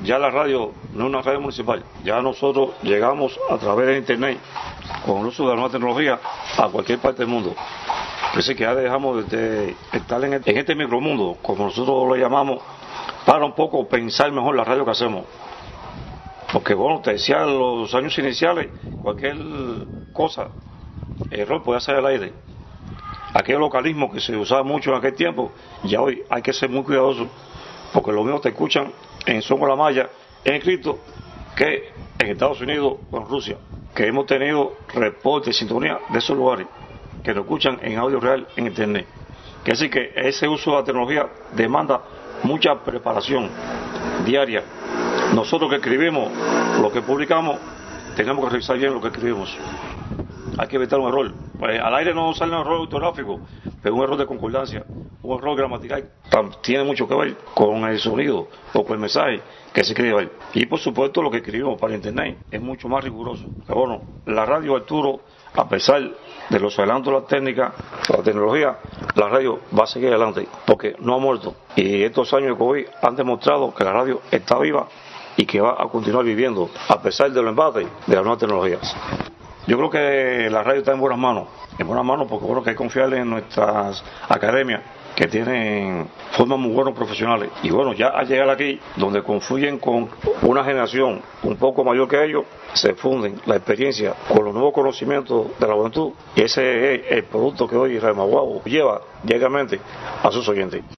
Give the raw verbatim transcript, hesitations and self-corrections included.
ya la radio no es una radio municipal, ya nosotros llegamos a través de internet, con el uso de la nueva tecnología, a cualquier parte del mundo. Así que ya dejamos de estar en, el, en este micromundo, como nosotros lo llamamos, para un poco pensar mejor la radio que hacemos. Porque bueno, te decía, en los años iniciales, cualquier cosa, error puede hacer al aire. Aquel localismo que se usaba mucho en aquel tiempo, ya hoy hay que ser muy cuidadoso, porque lo mismo te escuchan en Son con la Maya, en escrito, que en Estados Unidos o en Rusia, que hemos tenido reportes, sintonía de esos lugares, que lo escuchan en audio real en internet. Que así que ese uso de la tecnología demanda mucha preparación diaria. Nosotros que escribimos, lo que publicamos, tenemos que revisar bien lo que escribimos. Hay que evitar un error. Pues al aire no sale un error ortográfico, pero un error de concordancia, un error gramatical, tiene mucho que ver con el sonido o con el mensaje que se escribe. Y por supuesto lo que escribimos para internet es mucho más riguroso. Pero bueno, la radio, Arturo, a pesar de los adelantos de la técnica, de la tecnología, la radio va a seguir adelante, porque no ha muerto. Y estos años de COVID han demostrado que la radio está viva y que va a continuar viviendo, a pesar de los embates de las nuevas tecnologías. Yo creo que la radio está en buenas manos, en buenas manos porque bueno que hay que confiar en nuestras academias que tienen forman muy buenos profesionales y bueno, ya al llegar aquí, donde confluyen con una generación un poco mayor que ellos, se funden la experiencia con los nuevos conocimientos de la juventud y ese es el producto que hoy Radio Maguabo lleva diariamente a sus oyentes.